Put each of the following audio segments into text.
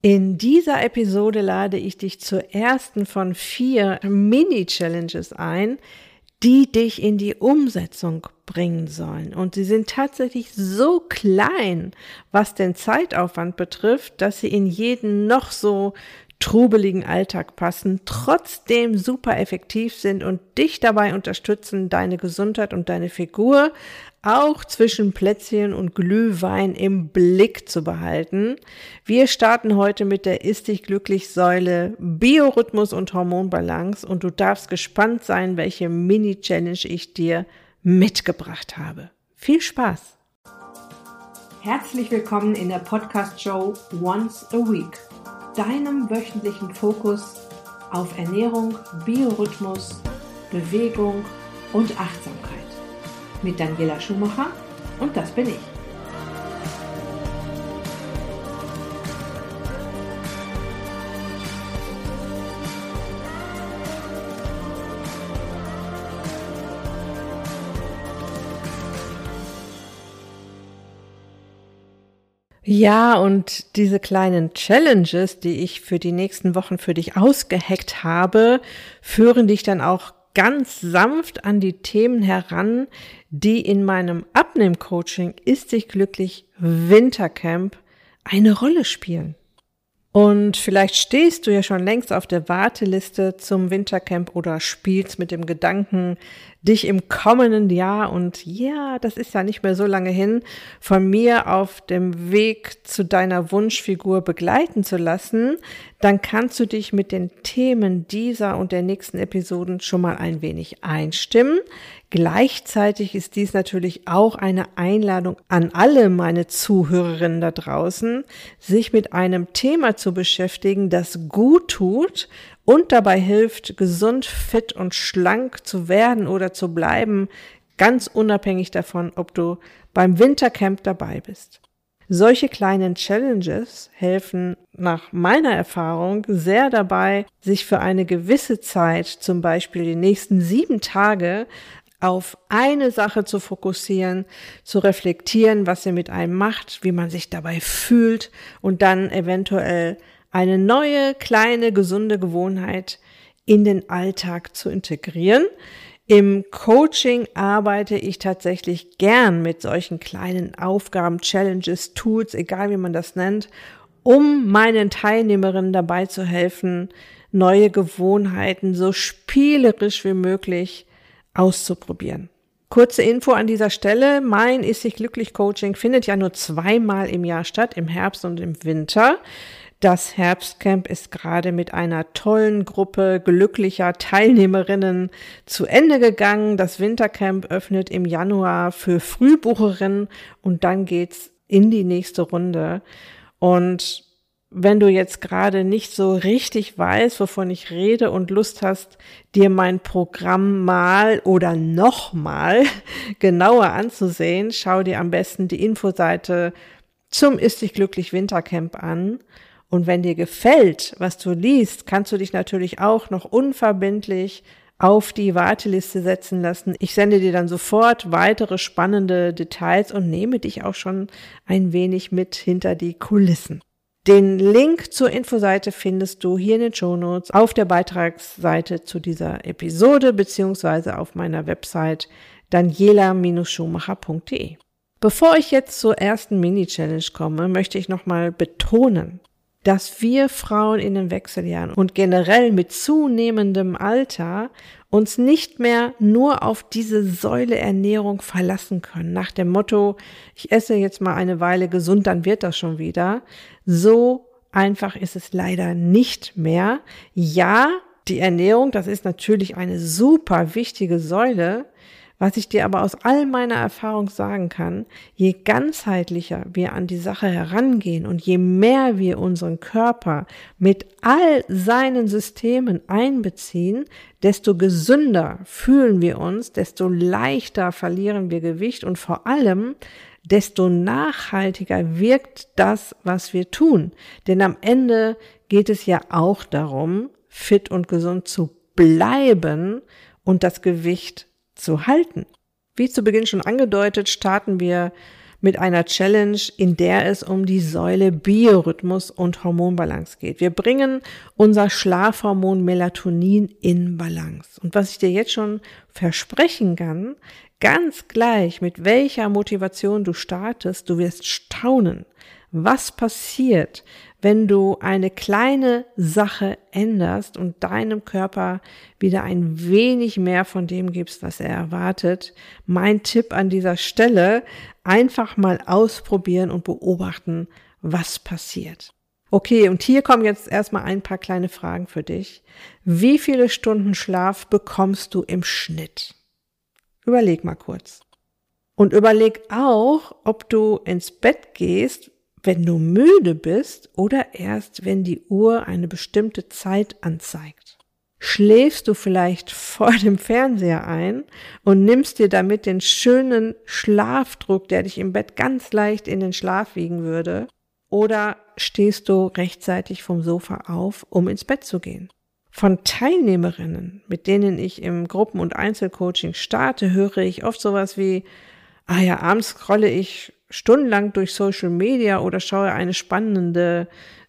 In dieser Episode lade ich dich zur ersten von 4 Mini-Challenges ein, die dich in die Umsetzung bringen sollen. Und sie sind tatsächlich so klein, was den Zeitaufwand betrifft, dass sie in jeden noch so trubeligen Alltag passen, trotzdem super effektiv sind und dich dabei unterstützen, deine Gesundheit und deine Figur auch zwischen Plätzchen und Glühwein im Blick zu behalten. Wir starten heute mit der Ist-Dich-Glücklich-Säule Biorhythmus und Hormonbalance und du darfst gespannt sein, welche Mini-Challenge ich dir mitgebracht habe. Viel Spaß! Herzlich willkommen in der Podcast-Show Once a Week, deinem wöchentlichen Fokus auf Ernährung, Biorhythmus, Bewegung und Achtsamkeit. Mit Daniela Schumacher und das bin ich. Ja, und diese kleinen Challenges, die ich für die nächsten Wochen für dich ausgeheckt habe, führen dich dann auch ganz sanft an die Themen heran, die in meinem Abnehm-Coaching Ist-Dich-Glücklich Wintercamp eine Rolle spielen. Und vielleicht stehst du ja schon längst auf der Warteliste zum Wintercamp oder spielst mit dem Gedanken, dich im kommenden Jahr, und ja, das ist ja nicht mehr so lange hin, von mir auf dem Weg zu deiner Wunschfigur begleiten zu lassen, dann kannst du dich mit den Themen dieser und der nächsten Episoden schon mal ein wenig einstimmen. Gleichzeitig ist dies natürlich auch eine Einladung an alle meine Zuhörerinnen da draußen, sich mit einem Thema zu beschäftigen, das gut tut und dabei hilft, gesund, fit und schlank zu werden oder zu bleiben, ganz unabhängig davon, ob du beim Wintercamp dabei bist. Solche kleinen Challenges helfen nach meiner Erfahrung sehr dabei, sich für eine gewisse Zeit, zum Beispiel die nächsten 7 Tage, auf eine Sache zu fokussieren, zu reflektieren, was sie mit einem macht, wie man sich dabei fühlt und dann eventuell eine neue, kleine, gesunde Gewohnheit in den Alltag zu integrieren. Im Coaching arbeite ich tatsächlich gern mit solchen kleinen Aufgaben, Challenges, Tools, egal wie man das nennt, um meinen Teilnehmerinnen dabei zu helfen, neue Gewohnheiten so spielerisch wie möglich auszuprobieren. Kurze Info an dieser Stelle, mein Ist-Dich-Glücklich-Coaching findet ja nur 2-mal im Jahr statt, im Herbst und im Winter. Das Herbstcamp ist gerade mit einer tollen Gruppe glücklicher Teilnehmerinnen zu Ende gegangen. Das Wintercamp öffnet im Januar für Frühbucherinnen und dann geht's in die nächste Runde. Und wenn du jetzt gerade nicht so richtig weißt, wovon ich rede und Lust hast, dir mein Programm mal oder nochmal genauer anzusehen, schau dir am besten die Infoseite zum Ist-Dich-Glücklich Wintercamp an. Und wenn dir gefällt, was du liest, kannst du dich natürlich auch noch unverbindlich auf die Warteliste setzen lassen. Ich sende dir dann sofort weitere spannende Details und nehme dich auch schon ein wenig mit hinter die Kulissen. Den Link zur Infoseite findest du hier in den Shownotes auf der Beitragsseite zu dieser Episode beziehungsweise auf meiner Website daniela-schumacher.de. Bevor ich jetzt zur ersten Mini-Challenge komme, möchte ich nochmal betonen, dass wir Frauen in den Wechseljahren und generell mit zunehmendem Alter uns nicht mehr nur auf diese Säule Ernährung verlassen können. Nach dem Motto, ich esse jetzt mal eine Weile gesund, dann wird das schon wieder. So einfach ist es leider nicht mehr. Ja, die Ernährung, das ist natürlich eine super wichtige Säule. Was ich dir aber aus all meiner Erfahrung sagen kann, je ganzheitlicher wir an die Sache herangehen und je mehr wir unseren Körper mit all seinen Systemen einbeziehen, desto gesünder fühlen wir uns, desto leichter verlieren wir Gewicht und vor allem, desto nachhaltiger wirkt das, was wir tun. Denn am Ende geht es ja auch darum, fit und gesund zu bleiben und das Gewicht zu halten. Wie zu Beginn schon angedeutet, starten wir mit einer Challenge, in der es um die Säule Biorhythmus und Hormonbalance geht. Wir bringen unser Schlafhormon Melatonin in Balance. Und was ich dir jetzt schon versprechen kann, ganz gleich mit welcher Motivation du startest, du wirst staunen, was passiert, wenn du eine kleine Sache änderst und deinem Körper wieder ein wenig mehr von dem gibst, was er erwartet. Mein Tipp an dieser Stelle, einfach mal ausprobieren und beobachten, was passiert. Okay, und hier kommen jetzt erstmal ein paar kleine Fragen für dich. Wie viele Stunden Schlaf bekommst du im Schnitt? Überleg mal kurz. Und überleg auch, ob du ins Bett gehst, wenn du müde bist oder erst, wenn die Uhr eine bestimmte Zeit anzeigt. Schläfst du vielleicht vor dem Fernseher ein und nimmst dir damit den schönen Schlafdruck, der dich im Bett ganz leicht in den Schlaf wiegen würde? Oder stehst du rechtzeitig vom Sofa auf, um ins Bett zu gehen? Von Teilnehmerinnen, mit denen ich im Gruppen- und Einzelcoaching starte, höre ich oft sowas wie, abends scrolle ich stundenlang durch Social Media oder schaue eine spannende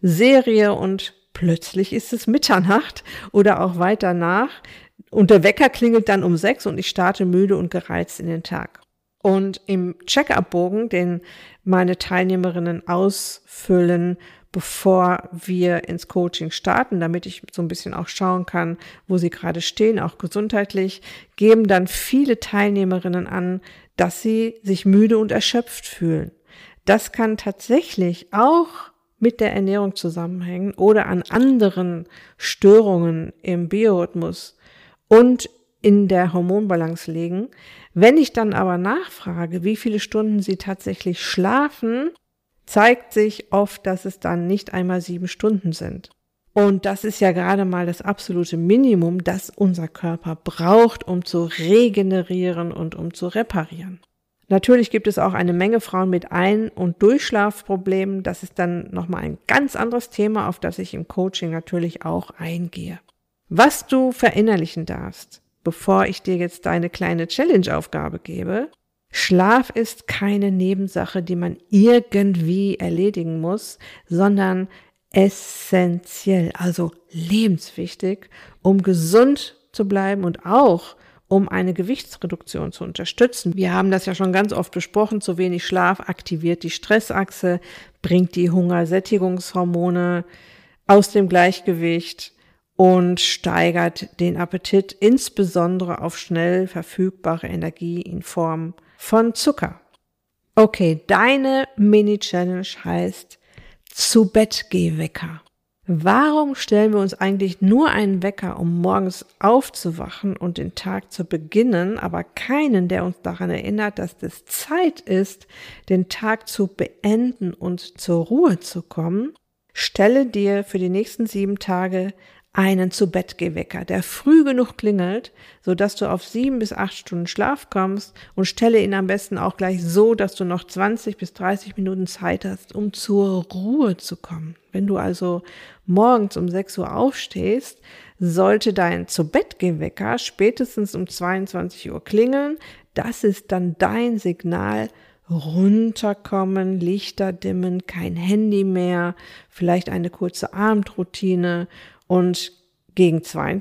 Serie und plötzlich ist es Mitternacht oder auch weiter nach und der Wecker klingelt dann um 6 und ich starte müde und gereizt in den Tag. Und im Check-up-Bogen, den meine Teilnehmerinnen ausfüllen, bevor wir ins Coaching starten, damit ich so ein bisschen auch schauen kann, wo sie gerade stehen, auch gesundheitlich, geben dann viele Teilnehmerinnen an, dass sie sich müde und erschöpft fühlen. Das kann tatsächlich auch mit der Ernährung zusammenhängen oder an anderen Störungen im Biorhythmus und in der Hormonbalance liegen. Wenn ich dann aber nachfrage, wie viele Stunden sie tatsächlich schlafen, zeigt sich oft, dass es dann nicht einmal 7 Stunden sind. Und das ist ja gerade mal das absolute Minimum, das unser Körper braucht, um zu regenerieren und um zu reparieren. Natürlich gibt es auch eine Menge Frauen mit Ein- und Durchschlafproblemen. Das ist dann nochmal ein ganz anderes Thema, auf das ich im Coaching natürlich auch eingehe. Was du verinnerlichen darfst, bevor ich dir jetzt deine kleine Challenge-Aufgabe gebe: Schlaf ist keine Nebensache, die man irgendwie erledigen muss, sondern essentiell, also lebenswichtig, um gesund zu bleiben und auch um eine Gewichtsreduktion zu unterstützen. Wir haben das ja schon ganz oft besprochen, zu wenig Schlaf aktiviert die Stressachse, bringt die Hungersättigungshormone aus dem Gleichgewicht und steigert den Appetit, insbesondere auf schnell verfügbare Energie in Form von Zucker. Okay, deine Mini-Challenge heißt Zu-Bett-Geh-Wecker. Warum stellen wir uns eigentlich nur einen Wecker, um morgens aufzuwachen und den Tag zu beginnen, aber keinen, der uns daran erinnert, dass es Zeit ist, den Tag zu beenden und zur Ruhe zu kommen? Stelle dir für die nächsten 7 Tage einen Zu-Bett-Geh-Wecker, der früh genug klingelt, sodass du auf 7 bis 8 Stunden Schlaf kommst, und stelle ihn am besten auch gleich so, dass du noch 20 bis 30 Minuten Zeit hast, um zur Ruhe zu kommen. Wenn du also morgens um 6 Uhr aufstehst, sollte dein Zu-Bett-Geh-Wecker spätestens um 22 Uhr klingeln. Das ist dann dein Signal: runterkommen, Lichter dimmen, kein Handy mehr, vielleicht eine kurze Abendroutine und gegen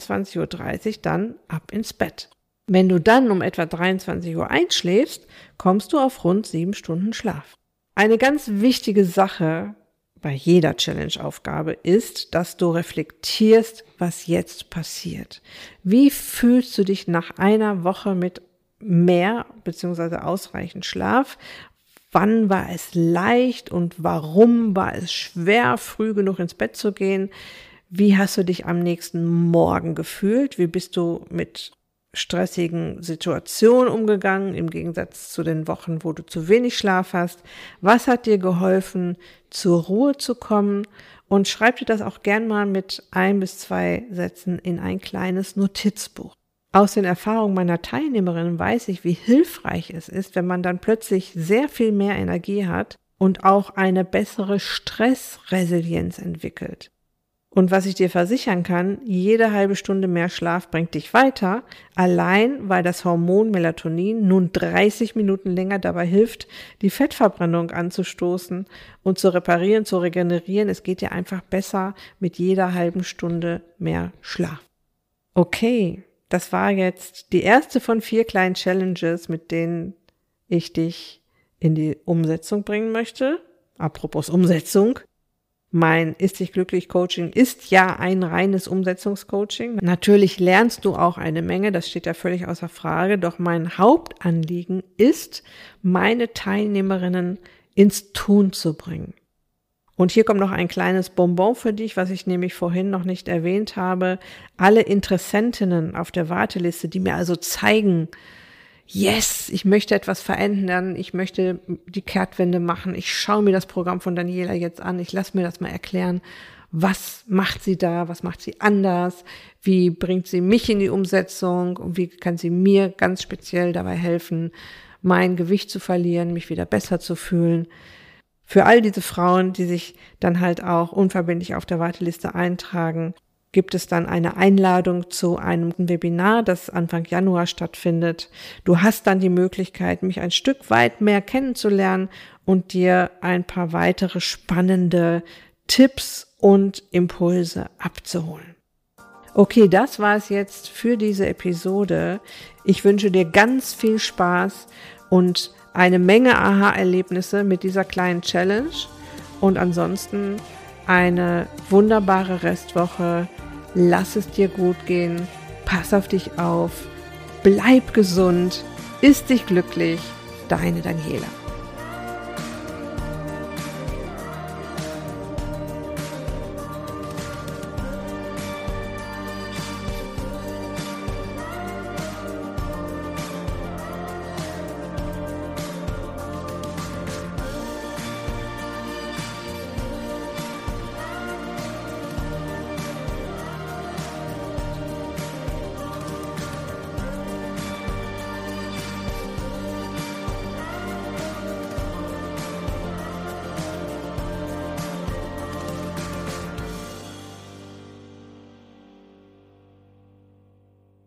22.30 Uhr dann ab ins Bett. Wenn du dann um etwa 23 Uhr einschläfst, kommst du auf rund 7 Stunden Schlaf. Eine ganz wichtige Sache bei jeder Challenge-Aufgabe ist, dass du reflektierst, was jetzt passiert. Wie fühlst du dich nach einer Woche mit mehr bzw. ausreichend Schlaf? Wann war es leicht und warum war es schwer, früh genug ins Bett zu gehen? Wie hast du dich am nächsten Morgen gefühlt? Wie bist du mit stressigen Situationen umgegangen, im Gegensatz zu den Wochen, wo du zu wenig Schlaf hast? Was hat dir geholfen, zur Ruhe zu kommen? Und schreib dir das auch gern mal mit 1 bis 2 Sätzen in ein kleines Notizbuch. Aus den Erfahrungen meiner Teilnehmerinnen weiß ich, wie hilfreich es ist, wenn man dann plötzlich sehr viel mehr Energie hat und auch eine bessere Stressresilienz entwickelt. Und was ich dir versichern kann, jede halbe Stunde mehr Schlaf bringt dich weiter, allein weil das Hormon Melatonin nun 30 Minuten länger dabei hilft, die Fettverbrennung anzustoßen und zu reparieren, zu regenerieren. Es geht dir einfach besser mit jeder halben Stunde mehr Schlaf. Okay, das war jetzt die erste von 4 kleinen Challenges, mit denen ich dich in die Umsetzung bringen möchte. Apropos Umsetzung. Mein Ist dich glücklich Coaching ist ja ein reines Umsetzungscoaching. Natürlich lernst du auch eine Menge, das steht ja völlig außer Frage, doch mein Hauptanliegen ist, meine Teilnehmerinnen ins Tun zu bringen. Und hier kommt noch ein kleines Bonbon für dich, was ich nämlich vorhin noch nicht erwähnt habe. Alle Interessentinnen auf der Warteliste, die mir also zeigen, yes, ich möchte etwas verändern, ich möchte die Kehrtwende machen, ich schaue mir das Programm von Daniela jetzt an, ich lasse mir das mal erklären, was macht sie da, was macht sie anders, wie bringt sie mich in die Umsetzung und wie kann sie mir ganz speziell dabei helfen, mein Gewicht zu verlieren, mich wieder besser zu fühlen. Für all diese Frauen, die sich dann halt auch unverbindlich auf der Warteliste eintragen, gibt es dann eine Einladung zu einem Webinar, das Anfang Januar stattfindet. Du hast dann die Möglichkeit, mich ein Stück weit mehr kennenzulernen und dir ein paar weitere spannende Tipps und Impulse abzuholen. Okay, das war es jetzt für diese Episode. Ich wünsche dir ganz viel Spaß und eine Menge Aha-Erlebnisse mit dieser kleinen Challenge und ansonsten eine wunderbare Restwoche. Lass es dir gut gehen. Pass auf dich auf. Bleib gesund. Ist dich glücklich. Deine Daniela.